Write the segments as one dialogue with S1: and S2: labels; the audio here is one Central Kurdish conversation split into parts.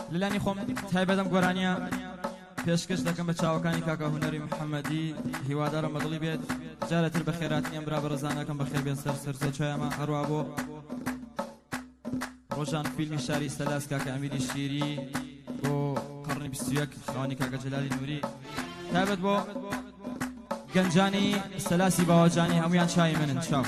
S1: لەلانی خۆم تایبەتم گۆرانیە پێشکەش دەکەم بە چاوەکانی کاکە هونەری محەممەدی هیوادارم بەدڵی بێت جارەتر بە خێراتنیەم برا بە ڕزانەکەم بەخێر بێن سەر چۆیەمە هەروە بۆ ڕۆژان فیلمی شاری سەلاس کاکە ئەمیری شیری بۆ قەڕنی 21 خاوەنی کاکە جەلالی نووری تایبەت بۆ گەنجانی سەلاسی باوەجانی هەمویان چای منن چاو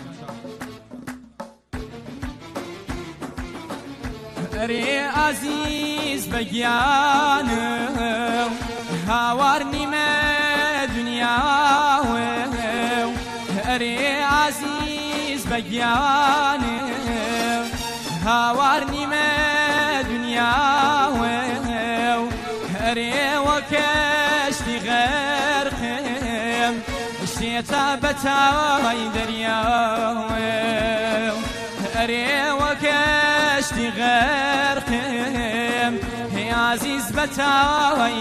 S1: ئەرێ عەزیز بەگیانم هاوار نیمە دنیاوم ئەرێ عەزیز بەگیانم هاوار نیمە دنیاوم ئەرێ وەکەشتی غەرقم شێتە بەتاوای دەریاوم ئەرێ وەکەشتی غەرقم هێ عەزیز بەتاوای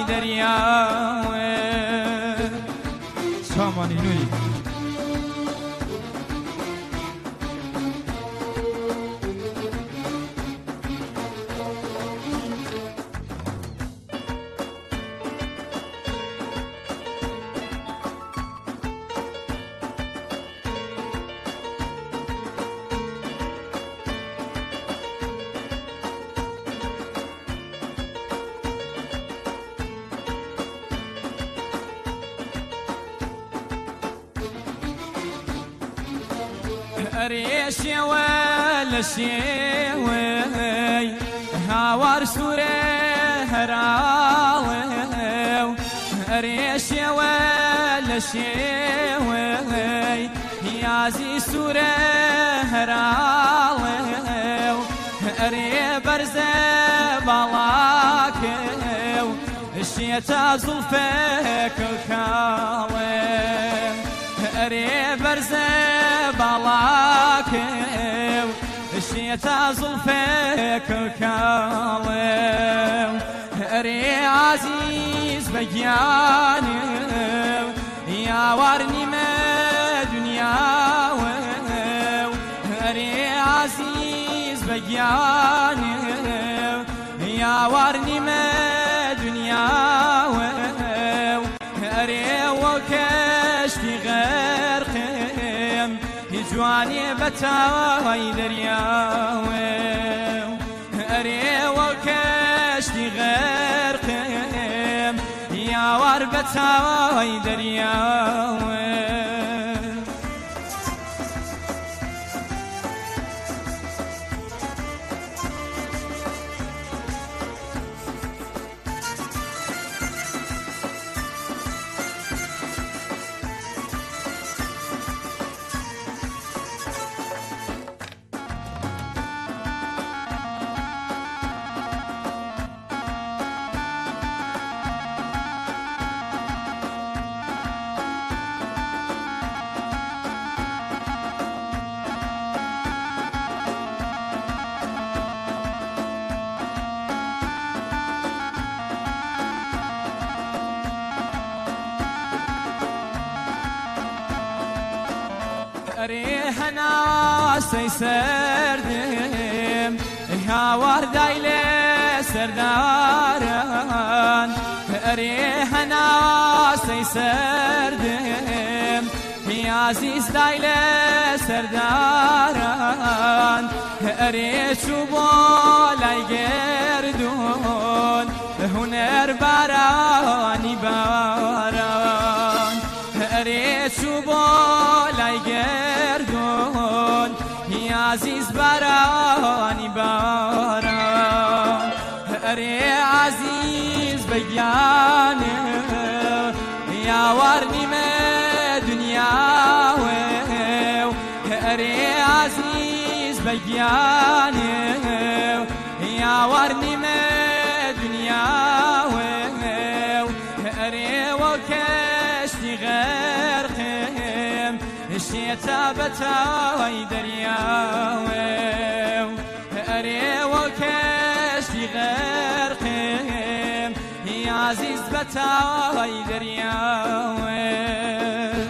S1: دەریاوم چامانی نووری ئەرێ شێوە لە شێوەی هاوار سوورە هەراوە ئەرێ شێوە لە شێوەی یازی سوورە هەراوە ئەرێ بەرزە باڵاکە شێتە زوڵفەکە کاڵە ئەرێ بەرزە باڵاکە شێتە زوڵفەکە کاڵە ئەرێ عەزیز بەگیانم یاوار نیمە دنیاوە ئەرێ عەزیز بەگیانم یاوار نیمە دنیاوە ئەرێ وەکەشتی غەرقم جوانێ بەتاوای دەریاوم ئەرێ وەکەشتی غەرقم یاوار بەتاوای دەریاوم ئەرێ هەناسەی سەردم هاواردای لێ سەرداران ئەرێ هەناسەی سەردم عەزیز دای لێ سەرداران ئەرێ چوو بۆ لای گێردون هونەر بارانی باران ئەرێ چوو بۆ لای گێردون عەزیز بارانی باران ئەرێ عەزیز بەگیانم یاوار نیمە دنیاوە ئەرێ عەزیز بەگیانم یاوار نیمە دنیاوە ئەرێ وەکەشتی غەرقم شێتە بەتاوای دەریاوم ئەرێ وەکەشتی غەرقم عەزیز بەتاوای دەریاوم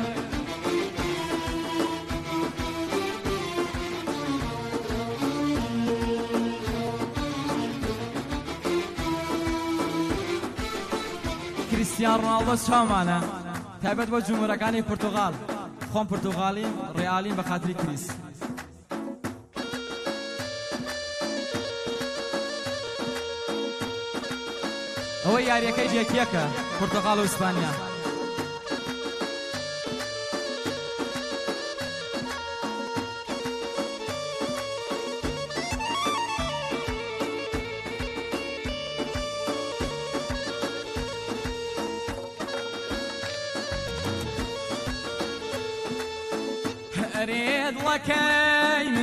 S1: کریستیان رۆناڵدۆ چاومانە تایبەت بۆ جمهورەکانی پورتوغال خۆم پورتوغالیم ڕێالیم بە خاتری کریس ئەوەی یاریەکەی جێکیەکە پورتوغال و ئیسپانیا
S2: أريد لكي من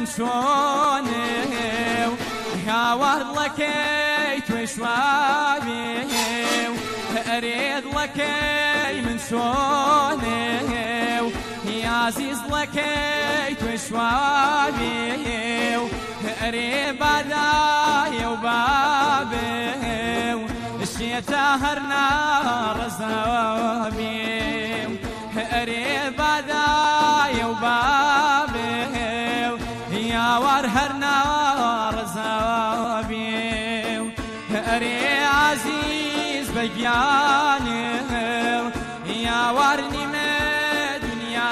S2: شوني هاورد لكي توشوابي أريد لكي من شوني يا عزيز لكي توشوابي أريد بداي وبابي الشيطان نار زوابي أريد بداي وبابي يا ورهر نار زوابي أريد عزيز بياني يا ورني ما دنيا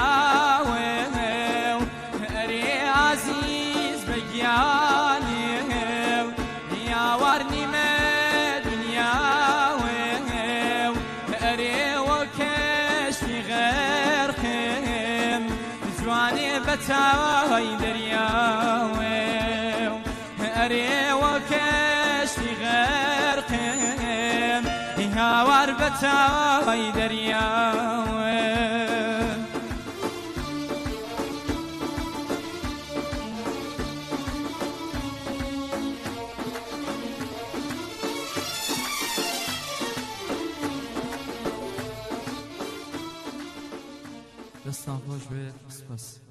S2: أريد عزيز بياني يا ورني ما دنيا أريد وكش في غير خيم جواني بتاوي درياوي أريد وكش في غير خيم هاور بتاوي درياوي
S1: دەستان خۆش بێ سپاس